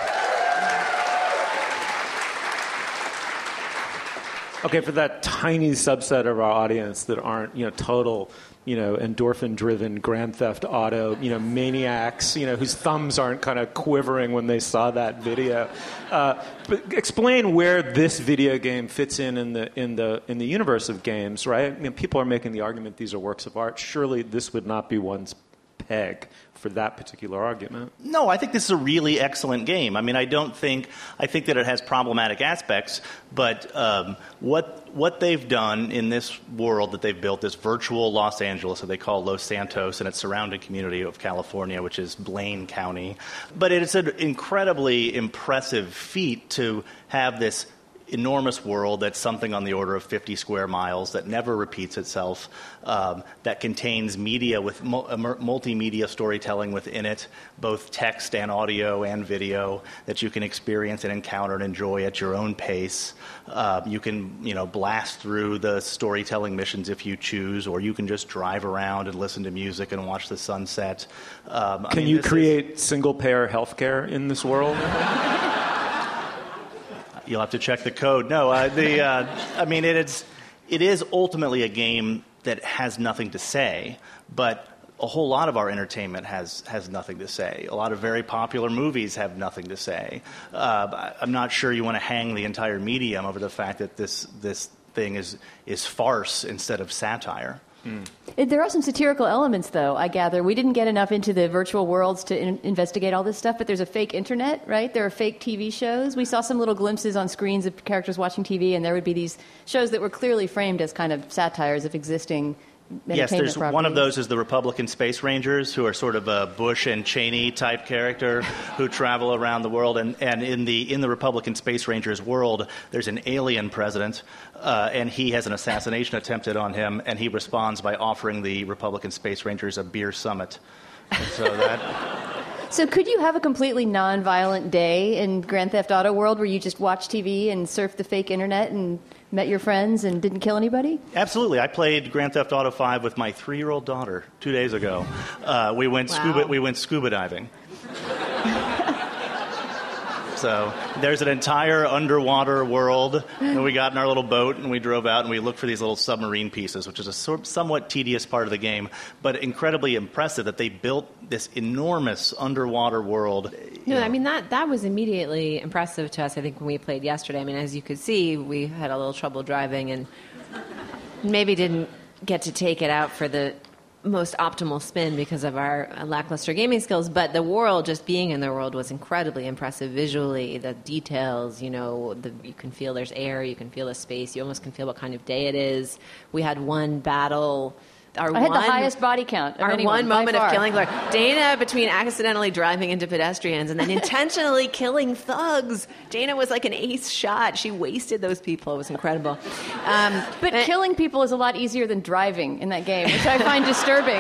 Okay, for that tiny subset of our audience that aren't, you know, total, you know, endorphin-driven Grand Theft Auto, you know, maniacs, you know, whose thumbs aren't kind of quivering when they saw that video. Uh, but explain where this video game fits in in the in the in the universe of games, right? I mean, people are making the argument these are works of art. Surely this would not be one's peg for that particular argument. No, I think this is a really excellent game. I mean, I don't think I think that it has problematic aspects, but um, what what they've done in this world that they've built, this virtual Los Angeles that they call Los Santos and its surrounding community of California, which is Blaine County, but it's an incredibly impressive feat to have this enormous world that's something on the order of fifty square miles that never repeats itself, um, that contains media with mul- multimedia storytelling within it, both text and audio and video, that you can experience and encounter and enjoy at your own pace. Uh, you can, you know, blast through the storytelling missions if you choose, or you can just drive around and listen to music and watch the sunset. Um, can I mean, you create single-payer healthcare in this world? You'll have to check the code. No, uh, the uh, I mean, it is it is ultimately a game that has nothing to say, but a whole lot of our entertainment has has nothing to say. A lot of very popular movies have nothing to say. Uh, I'm not sure you want to hang the entire medium over the fact that this this thing is is farce instead of satire. Mm. There are some satirical elements, though, I gather. We didn't get enough into the virtual worlds to in- investigate all this stuff, but there's a fake internet, right? There are fake T V shows. We saw some little glimpses on screens of characters watching T V, and there would be these shows that were clearly framed as kind of satires of existing entertainment Yes, there's properties. one of those is the Republican Space Rangers, who are sort of a Bush and Cheney type character who travel around the world. And, and in the in the Republican Space Rangers world, there's an alien president, uh, and he has an assassination attempted on him, and he responds by offering the Republican Space Rangers a beer summit. And so that. So could you have a completely non-violent day in Grand Theft Auto world where you just watch T V and surf the fake internet and met your friends and didn't kill anybody? Absolutely. I played Grand Theft Auto five with my three-year-old daughter two days ago. Uh, we went wow. scuba. We went scuba diving. So there's an entire underwater world, and we got in our little boat, and we drove out, and we looked for these little submarine pieces, which is a sort, somewhat tedious part of the game, but incredibly impressive that they built this enormous underwater world. No, I mean, that, that was immediately impressive to us, I think, when we played yesterday. I mean, as you could see, we had a little trouble driving and maybe didn't get to take it out for the most optimal spin because of our lackluster gaming skills, but the world, just being in the world, was incredibly impressive visually. The details, you know, the, you can feel there's air, you can feel the space, you almost can feel what kind of day it is. We had one battle. Our I had one, the highest body count of Our anyone, one by moment far. of killing glory. Dana, between accidentally driving into pedestrians and then intentionally killing thugs, Dana was like an ace shot. She wasted those people. It was incredible. Um, but and, killing people is a lot easier than driving in that game, which I find disturbing.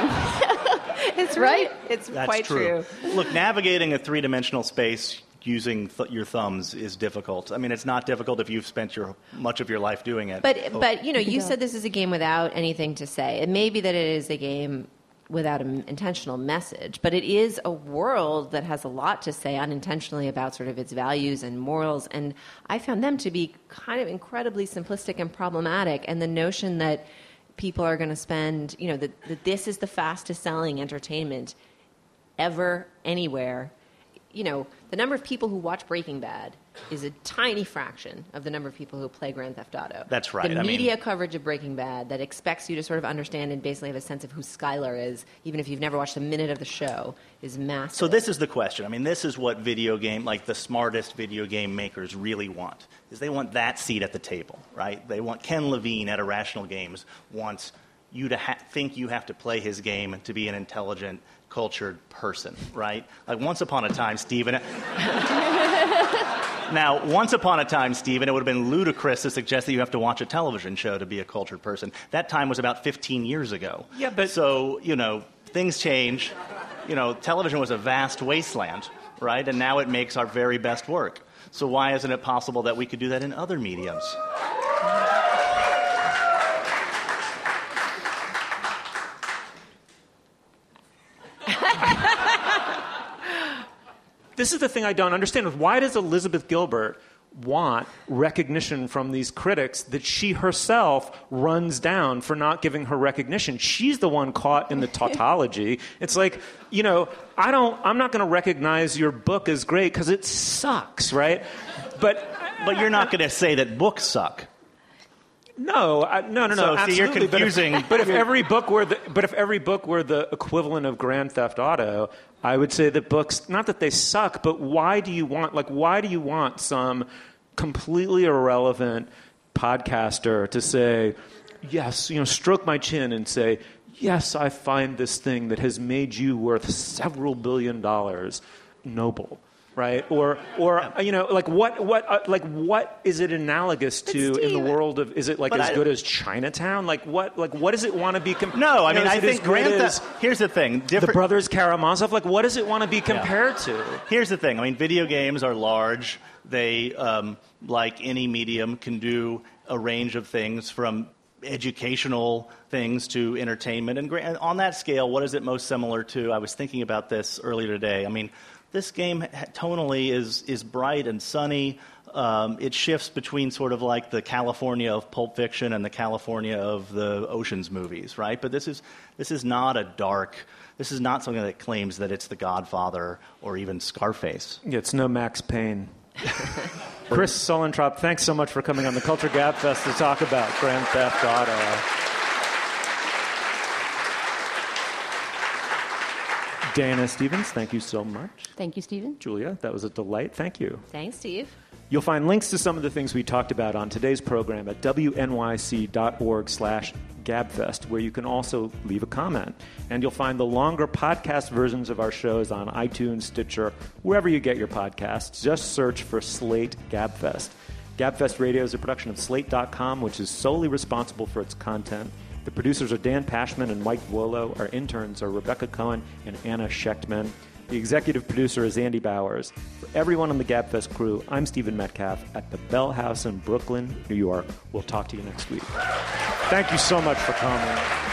It's right. It's That's quite true. true. Look, navigating a three-dimensional space using th- your thumbs is difficult. I mean, it's not difficult if you've spent your much of your life doing it. But, oh. but you know, you said this is a game without anything to say. It may be that it is a game without an intentional message, but it is a world that has a lot to say unintentionally about sort of its values and morals, and I found them to be kind of incredibly simplistic and problematic, and the notion that people are going to spend, you know, that, that this is the fastest selling entertainment ever, anywhere. You know, the number of people who watch Breaking Bad is a tiny fraction of the number of people who play Grand Theft Auto. That's right. The I media mean, coverage of Breaking Bad that expects you to sort of understand and basically have a sense of who Skylar is, even if you've never watched a minute of the show, is massive. So this is the question. I mean, this is what video game, like the smartest video game makers really want, is they want that seat at the table, right? They want Ken Levine at Irrational Games wants you to ha- think you have to play his game to be an intelligent, cultured person, right? Like once upon a time, Stephen... Now, once upon a time, Stephen, it would have been ludicrous to suggest that you have to watch a television show to be a cultured person. That time was about fifteen years ago. Yeah, but... So, you know, things change. You know, television was a vast wasteland, right? And now it makes our very best work. So why isn't it possible that we could do that in other mediums? This is the thing I don't understand. Why does Elizabeth Gilbert want recognition from these critics that she herself runs down for not giving her recognition? She's the one caught in the tautology. It's like, you know, I don't, I'm not going to recognize your book as great because it sucks, right? But but you're not going to say that books suck. No, I, no, no, no. So, absolutely. see, you're confusing. But if, but if every book were the, but if every book were the equivalent of Grand Theft Auto, I would say that books, not that they suck, but why do you want, like, why do you want some completely irrelevant podcaster to say, yes, you know, stroke my chin and say, yes, I find this thing that has made you worth several billion dollars noble. Right, or, or you know, like what, what, uh, like what is it analogous to in the world of? Is it like But as I- good as Chinatown? Like what, like what does it want to be? Com- No, I you know, mean, is I it as think good Grand as Theft. Here's the thing: the different. Brothers Karamazov. Like what does it want to be compared to? Here's the thing. I mean, video games are large. They, um, like any medium, can do a range of things from educational things to entertainment. And gra- and on that scale, what is it most similar to? I was thinking about this earlier today. I mean, this game ha- tonally is is bright and sunny. Um, it shifts between sort of like the California of Pulp Fiction and the California of the Ocean's movies, right? But this is this is not a dark. This is not something that claims that it's The Godfather or even Scarface. Yeah, it's no Max Payne. Chris Sulentrop, thanks so much for coming on the Culture Gab Fest to talk about Grand Theft Auto. Dana Stevens, thank you so much. Thank you, Stephen. Julia, that was a delight. Thank you. Thanks, Steve. You'll find links to some of the things we talked about on today's program at wnyc.org slash gabfest, where you can also leave a comment. And you'll find the longer podcast versions of our shows on iTunes, Stitcher, wherever you get your podcasts. Just search for Slate Gabfest. Gabfest Radio is a production of Slate dot com, which is solely responsible for its content. The producers are Dan Pashman and Mike Wolo. Our interns are Rebecca Cohen and Anna Schechtman. The executive producer is Andy Bowers. For everyone on the Gabfest crew, I'm Stephen Metcalf at the Bell House in Brooklyn, New York. We'll talk to you next week. Thank you so much for coming.